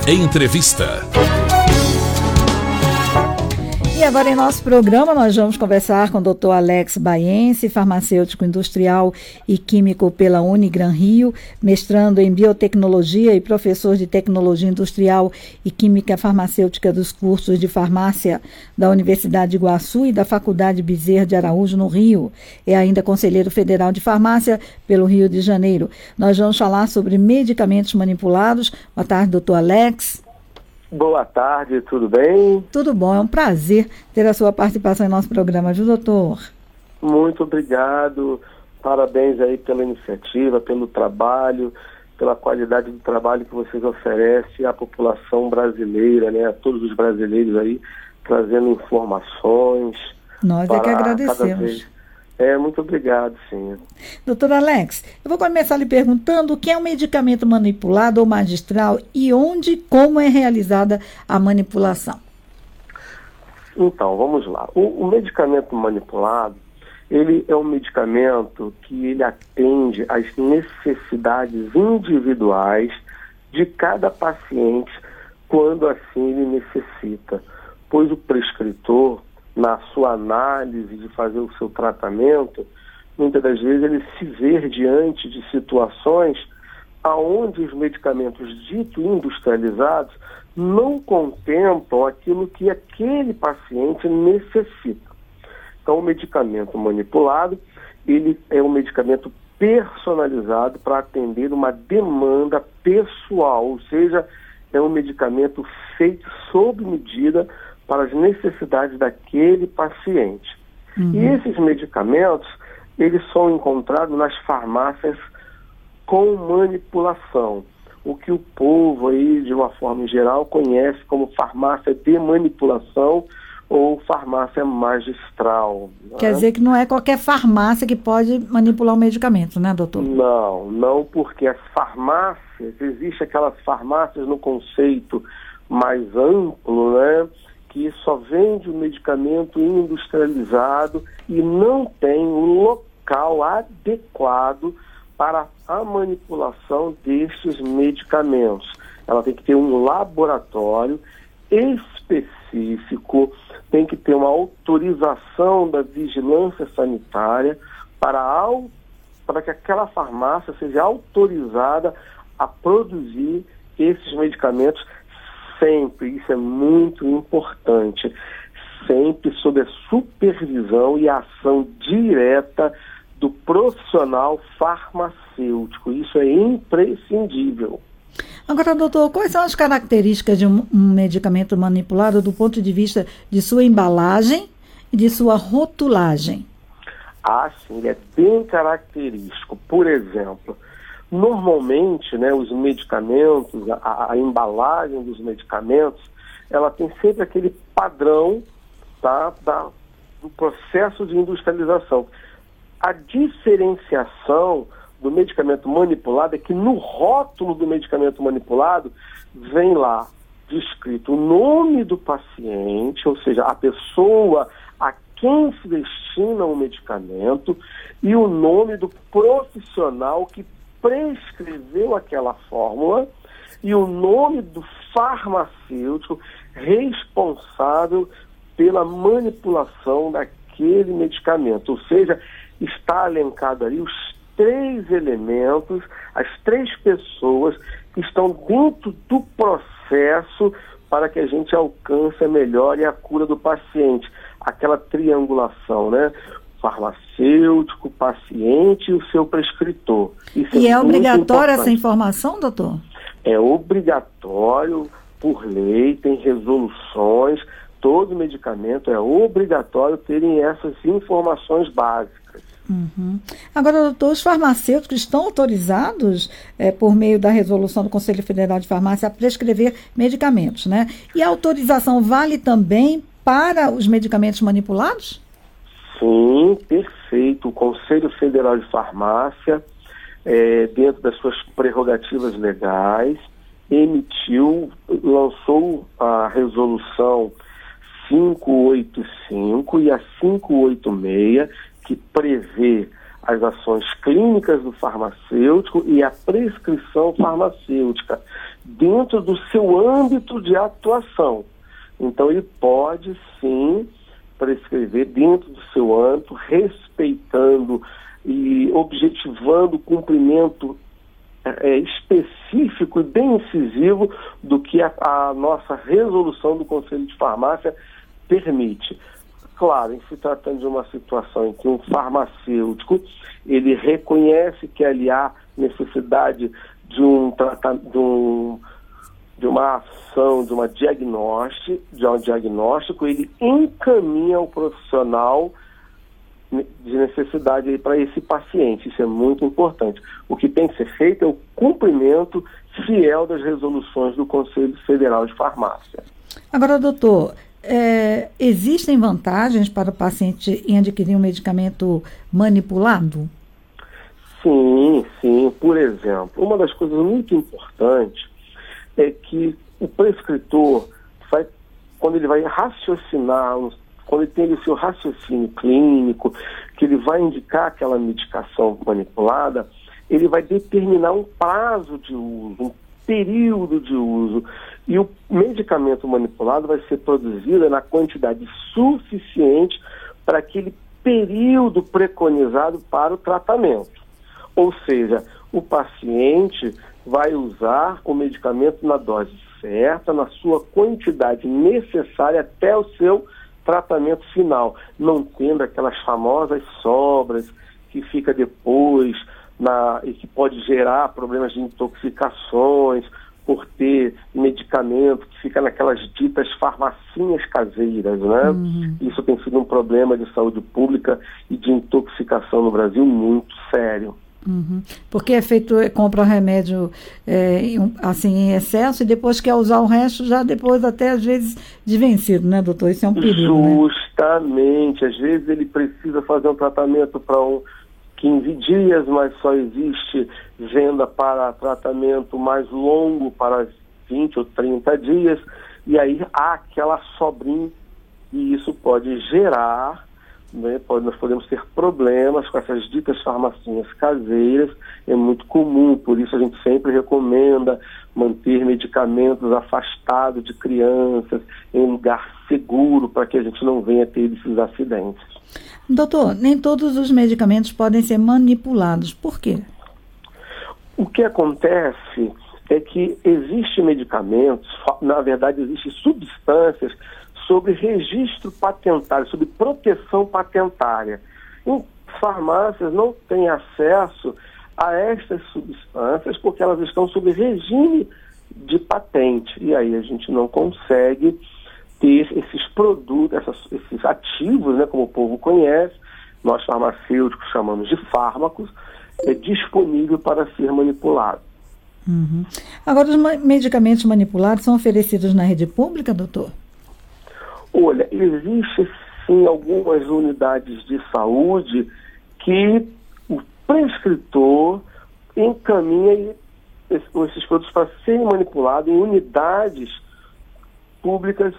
Entrevista. E agora em nosso programa nós vamos conversar com o Dr. Alex Baiense, farmacêutico industrial e químico pela Unigran Rio, mestrando em biotecnologia e professor de tecnologia industrial e química farmacêutica dos cursos de farmácia da Universidade de Iguaçu e da Faculdade Bezerra de Araújo, no Rio. É ainda conselheiro federal de farmácia pelo Rio de Janeiro. Nós vamos falar sobre medicamentos manipulados. Boa tarde, doutor Alex. Boa tarde, tudo bem? Tudo bom, é um prazer ter a sua participação em nosso programa, viu, doutor? Muito obrigado, parabéns aí pela iniciativa, pelo trabalho, pela qualidade do trabalho que vocês oferecem à população brasileira, né, a todos os brasileiros aí, trazendo informações. Nós é que agradecemos. Muito obrigado, sim. Doutor Alex, eu vou começar lhe perguntando o que é um medicamento manipulado ou magistral e onde e como é realizada a manipulação. Então, vamos lá. O medicamento manipulado, ele é um medicamento que ele atende às necessidades individuais de cada paciente quando assim ele necessita, pois o prescritor, na sua análise de fazer o seu tratamento, muitas das vezes ele se vê diante de situações onde os medicamentos ditos industrializados não contemplam aquilo que aquele paciente necessita. Então, o medicamento manipulado, ele é um medicamento personalizado para atender uma demanda pessoal, ou seja, é um medicamento feito sob medida para as necessidades daquele paciente. Uhum. E esses medicamentos, eles são encontrados nas farmácias com manipulação, o que o povo aí, de uma forma geral, conhece como farmácia de manipulação ou farmácia magistral. Quer dizer que não é qualquer farmácia que pode manipular o medicamento, né, doutor? Não, porque as farmácias, existem aquelas farmácias no conceito mais amplo, né, que só vende o medicamento industrializado e não tem um local adequado para a manipulação destes medicamentos. Ela tem que ter um laboratório específico, tem que ter uma autorização da vigilância sanitária para que aquela farmácia seja autorizada a produzir esses medicamentos sempre, isso é muito importante, sempre sob a supervisão e a ação direta do profissional farmacêutico. Isso é imprescindível. Agora, doutor, quais são as características de um medicamento manipulado do ponto de vista de sua embalagem e de sua rotulagem? Sim, ele é bem característico. Por exemplo, normalmente, né, os medicamentos, a embalagem dos medicamentos, ela tem sempre aquele padrão, tá, do processo de industrialização. A diferenciação do medicamento manipulado é que no rótulo do medicamento manipulado vem lá descrito o nome do paciente, ou seja, a pessoa a quem se destina o medicamento e o nome do profissional que prescreveu aquela fórmula e o nome do farmacêutico responsável pela manipulação daquele medicamento. Ou seja, está elencado ali os 3 elementos, as 3 pessoas que estão dentro do processo para que a gente alcance a melhora e a cura do paciente. Aquela triangulação, né? Farmacêutico, paciente e o seu prescritor. Isso e é obrigatória essa informação, doutor? É obrigatório por lei, tem resoluções, todo medicamento é obrigatório terem essas informações básicas. Uhum. Agora, doutor, os farmacêuticos estão autorizados, por meio da resolução do Conselho Federal de Farmácia, a prescrever medicamentos, né? E a autorização vale também para os medicamentos manipulados? Sim, perfeito. O Conselho Federal de Farmácia, dentro das suas prerrogativas legais, lançou a resolução 585 e a 586, que prevê as ações clínicas do farmacêutico e a prescrição farmacêutica. dentro do seu âmbito de atuação. Então, ele pode, sim, prescrever dentro do seu âmbito, respeitando e objetivando o cumprimento específico e bem incisivo do que a nossa resolução do Conselho de Farmácia permite. Claro, em se tratando de uma situação em que um farmacêutico ele reconhece que ali há necessidade de uma ação, de um diagnóstico, ele encaminha o profissional de necessidade para esse paciente. Isso é muito importante. O que tem que ser feito é o cumprimento fiel das resoluções do Conselho Federal de Farmácia. Agora, doutor, existem vantagens para o paciente em adquirir um medicamento manipulado? Sim. Por exemplo, uma das coisas muito importantes é que o prescritor, quando ele vai raciocinar, quando ele tem o seu raciocínio clínico, que ele vai indicar aquela medicação manipulada, ele vai determinar um prazo de uso, um período de uso. E o medicamento manipulado vai ser produzido na quantidade suficiente para aquele período preconizado para o tratamento. Ou seja, o paciente vai usar o medicamento na dose certa, na sua quantidade necessária até o seu tratamento final, não tendo aquelas famosas sobras que fica depois e que pode gerar problemas de intoxicações por ter medicamento que fica naquelas ditas farmacinhas caseiras, né? Isso tem sido um problema de saúde pública e de intoxicação no Brasil muito sério. Porque compra o remédio em excesso e depois quer usar o resto já depois até às vezes de vencido, né, doutor? Isso é um perigo, Justamente, às vezes ele precisa fazer um tratamento para 15 dias, mas só existe venda para tratamento mais longo, para 20 ou 30 dias, e aí há aquela sobrinha, e isso pode gerar, nós podemos ter problemas com essas ditas farmacinhas caseiras, é muito comum, por isso a gente sempre recomenda manter medicamentos afastados de crianças, em lugar seguro, para que a gente não venha ter esses acidentes. Doutor, nem todos os medicamentos podem ser manipulados, por quê? O que acontece é que existem medicamentos, na verdade existem substâncias sobre registro patentário, sobre proteção patentária. Em farmácias não têm acesso a essas substâncias porque elas estão sob regime de patente. E aí a gente não consegue ter esses produtos, esses ativos, né, como o povo conhece, nós farmacêuticos chamamos de fármacos, disponível para ser manipulado. Agora, os medicamentos manipulados são oferecidos na rede pública, doutor? Olha, existe sim algumas unidades de saúde que o prescritor encaminha esses produtos para serem manipulados em unidades públicas,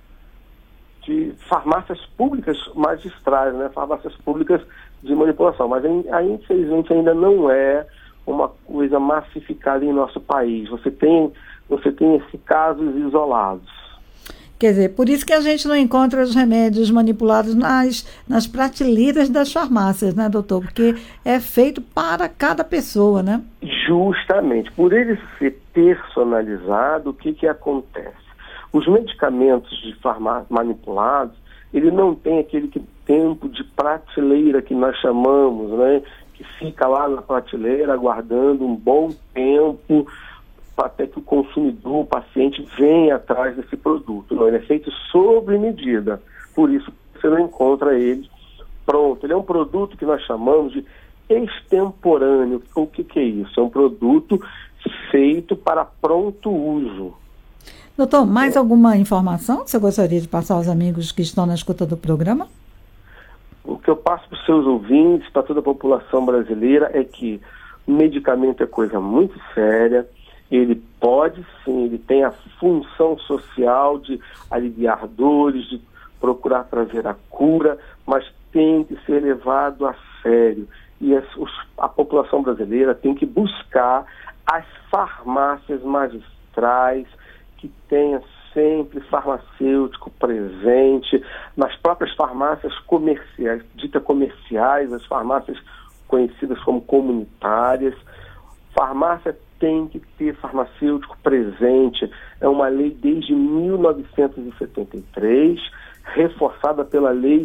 de farmácias públicas magistrais, né? Farmácias públicas de manipulação. Mas aí, infelizmente, ainda não é uma coisa massificada em nosso país. Você tem esses casos isolados. Quer dizer, por isso que a gente não encontra os remédios manipulados nas prateleiras das farmácias, né, doutor? Porque é feito para cada pessoa, né? Justamente. Por ele ser personalizado, o que acontece? Os medicamentos de farmácia manipulados, ele não tem aquele tempo de prateleira que nós chamamos, né? Que fica lá na prateleira aguardando um bom tempo até que o consumidor, o paciente, venha atrás desse produto. Não, ele é feito sob medida. Por isso, você não encontra ele pronto. Ele é um produto que nós chamamos de extemporâneo. O que é isso? É um produto feito para pronto uso. Doutor, mais alguma informação que você gostaria de passar aos amigos que estão na escuta do programa? O que eu passo para os seus ouvintes, para toda a população brasileira, é que o medicamento é coisa muito séria. Ele pode sim, ele tem a função social de aliviar dores, de procurar trazer a cura, mas tem que ser levado a sério. E a população brasileira tem que buscar as farmácias traz, que tenha sempre farmacêutico presente nas próprias farmácias comerciais, ditas comerciais, as farmácias conhecidas como comunitárias. Farmácia tem que ter farmacêutico presente. É uma lei desde 1973, reforçada pela lei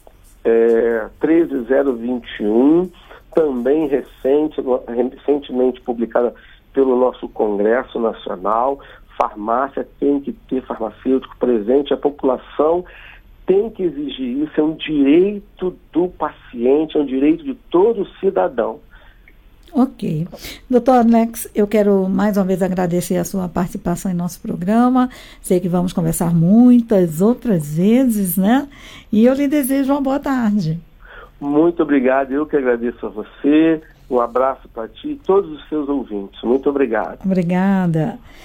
13.021, também recentemente publicada pelo nosso Congresso Nacional. Farmácia tem que ter farmacêutico presente, a população tem que exigir isso, é um direito do paciente, é um direito de todo cidadão. Ok. Doutor Alex, eu quero mais uma vez agradecer a sua participação em nosso programa. Sei que vamos conversar muitas outras vezes, né? E eu lhe desejo uma boa tarde. Muito obrigado, eu que agradeço a você. Um abraço para ti e todos os seus ouvintes. Muito obrigado. Obrigada.